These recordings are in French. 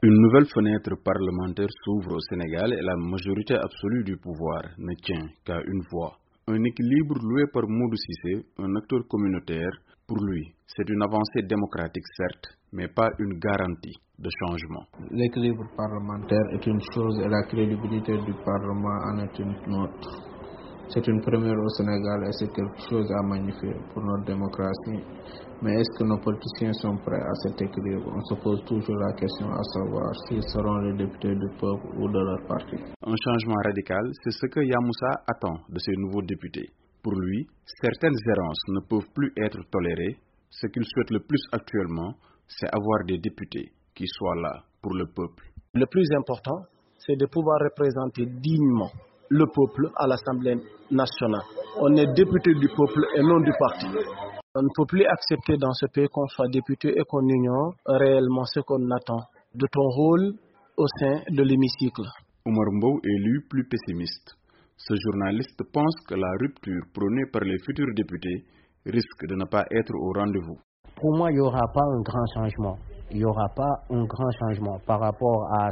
Une nouvelle fenêtre parlementaire s'ouvre au Sénégal et la majorité absolue du pouvoir ne tient qu'à une voix. Un équilibre loué par Modou Cissé, un acteur communautaire, pour lui, c'est une avancée démocratique certes, mais pas une garantie de changement. L'équilibre parlementaire est une chose et la crédibilité du Parlement en est une autre. C'est une première au Sénégal et c'est quelque chose à magnifier pour notre démocratie. Mais est-ce que nos politiciens sont prêts à cet équilibre? On se pose toujours la question à savoir s'ils seront les députés du peuple ou de leur parti. Un changement radical, c'est ce que Yamoussa attend de ces nouveaux députés. Pour lui, certaines errances ne peuvent plus être tolérées. Ce qu'il souhaite le plus actuellement, c'est avoir des députés qui soient là pour le peuple. Le plus important, c'est de pouvoir représenter dignement le peuple à l'Assemblée nationale. On est député du peuple et non du parti. On ne peut plus accepter dans ce pays qu'on soit député et qu'on ignore réellement ce qu'on attend de ton rôle au sein de l'hémicycle. Oumar Mbow est lui plus pessimiste. Ce journaliste pense que la rupture prônée par les futurs députés risque de ne pas être au rendez-vous. Pour moi, il n'y aura pas un grand changement. Il n'y aura pas un grand changement par rapport à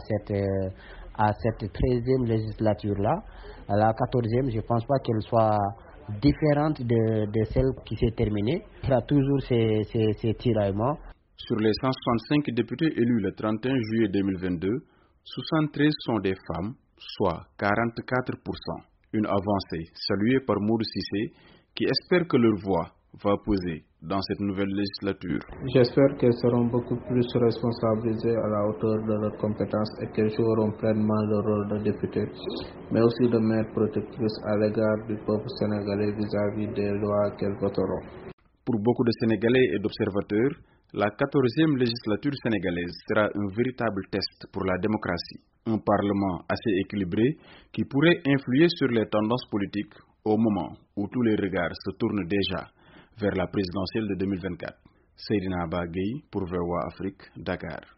cette 13e législature-là. À la 14e, je ne pense pas qu'elle soit différente de celle qui s'est terminée. Il y a toujours ces tiraillements. Sur les 165 députés élus le 31 juillet 2022, 73 sont des femmes, soit 44%. Une avancée saluée par Modou Cissé qui espère que leur voix va peser dans cette nouvelle législature. J'espère qu'elles seront beaucoup plus responsabilisées à la hauteur de leurs compétences et qu'elles joueront pleinement le rôle de député, mais aussi de mère protectrice à l'égard du peuple sénégalais vis-à-vis des lois qu'elles voteront. Pour beaucoup de Sénégalais et d'observateurs, la 14e législature sénégalaise sera un véritable test pour la démocratie. Un parlement assez équilibré qui pourrait influer sur les tendances politiques au moment où tous les regards se tournent déjà vers la présidentielle de 2024. Seydina Ba Gueye pour VOA Afrique, Dakar.